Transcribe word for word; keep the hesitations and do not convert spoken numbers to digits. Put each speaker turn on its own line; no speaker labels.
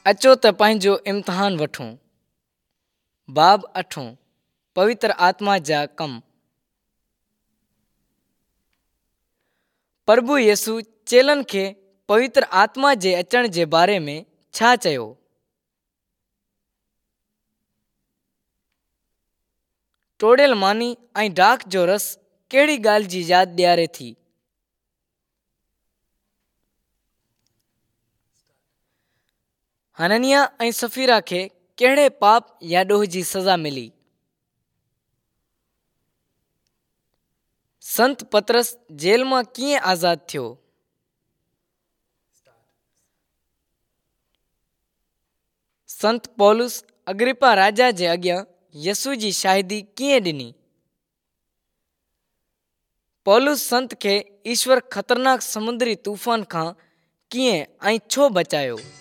अचो त पंहिंजो इम्तिहान वठूं। बाब अठों पवित्र आत्मा जा कम। प्रभु यसु चेलनि खे पवित्र आत्मा जे अचण जे बारे में छा चयो? टोड़ियल मानी ऐं डाख जो रस कहिड़ी ॻाल्हि जी यादि ॾियारे थी? हननिया ऐं सफ़ीरा खे कहिड़े पाप या ॾोह जी सज़ा मिली? संत पतरस जेल मां कीअं आज़ादु थियो? संत पौलुस अग्रिपा राजा जे अॻियां यसु जी शाहिदी कीअं ॾिनी? पौलुस संत खे ईश्वर ख़तरनाक समुंद्री तूफ़ान खां कीअं ऐं छो बचायो?